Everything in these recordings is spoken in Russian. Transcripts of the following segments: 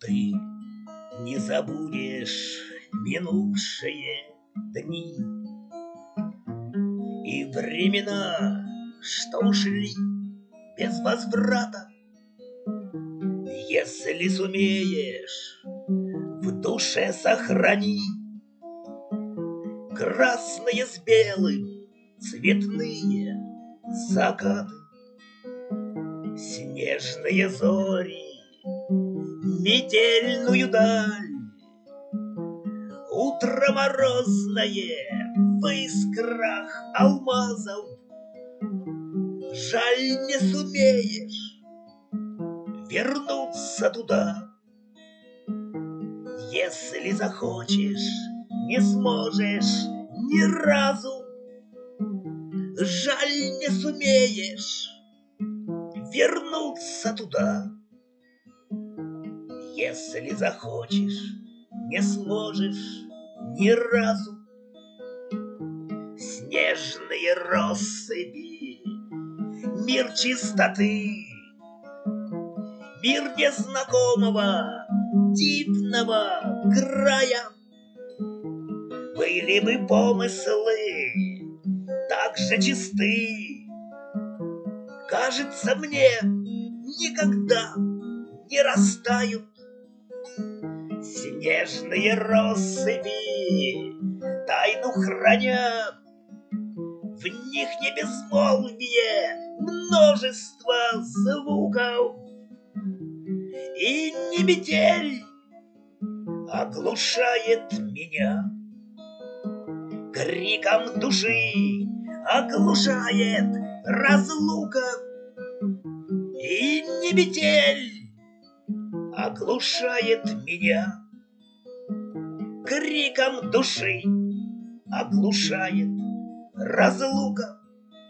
Ты не забудешь минувшие дни и времена, что ушли без возврата. Если сумеешь, в душе сохрани красные с белым цветные закаты, снежные зори, метельную даль, утро морозное в искрах алмазов. Жаль, не сумеешь вернуться туда. Если захочешь, не сможешь ни разу. Жаль, не сумеешь вернуться туда. Если захочешь, не сможешь ни разу. Снежные россыпи, мир чистоты, мир незнакомого дивного края. Были бы помыслы так же чисты, кажется мне, никогда не растают. Снежные россыпи тайну хранят, в них не безмолвие, множество звуков. И не метель оглушает меня, криком души оглушает разлука. И не метель оглушает меня, криком души оглушает разлука.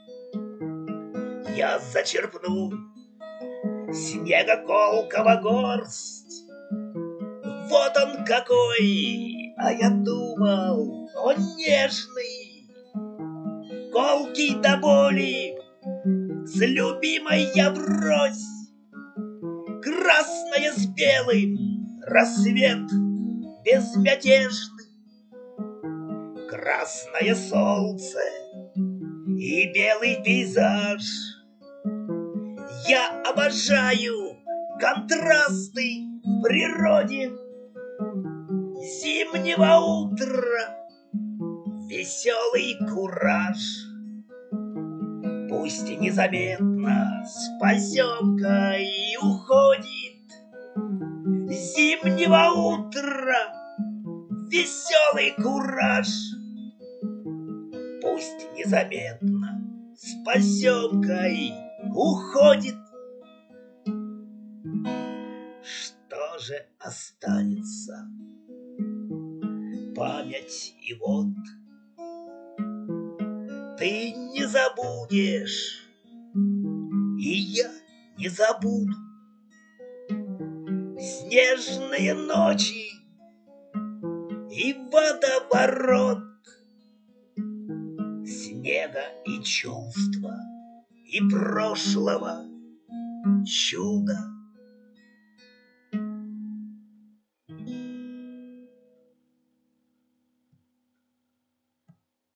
Я зачерпну снега колкого горсть, вот он какой, а я думал, он нежный, колкий до боли, с любимой я врозь. Красное с белым, рассвет безмятежный, красное солнце и белый пейзаж. Я обожаю контрасты в природе зимнего утра, веселый кураж. Пусть незаметно с поземкой уходит зимнего утра веселый кураж. Пусть незаметно с поземкой уходит. Что же останется? Память и вот. Ты не забудешь, и я не забуду снежные ночи и водоворот, снега и чувства, и прошлого чуда.